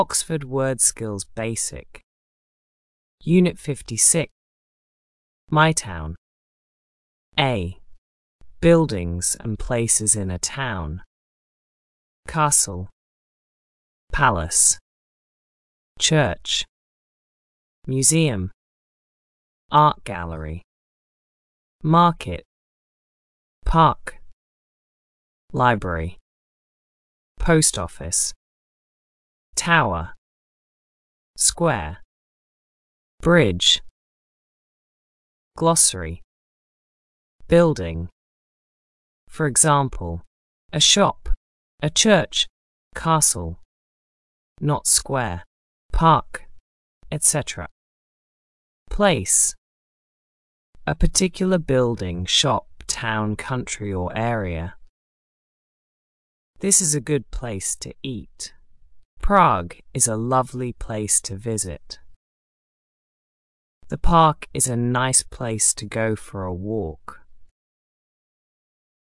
Oxford Word Skills Basic. Unit 56. My town. A. Buildings and places in a town. Castle, palace, church, museum, art gallery, market, park, library, post office, tower, square, bridge, glossary, building. For example, a shop, a church, castle, not square, park, etc. Place, a particular building, shop, town, country, or area. This is a good place to eat. Prague is a lovely place to visit. The park is a nice place to go for a walk.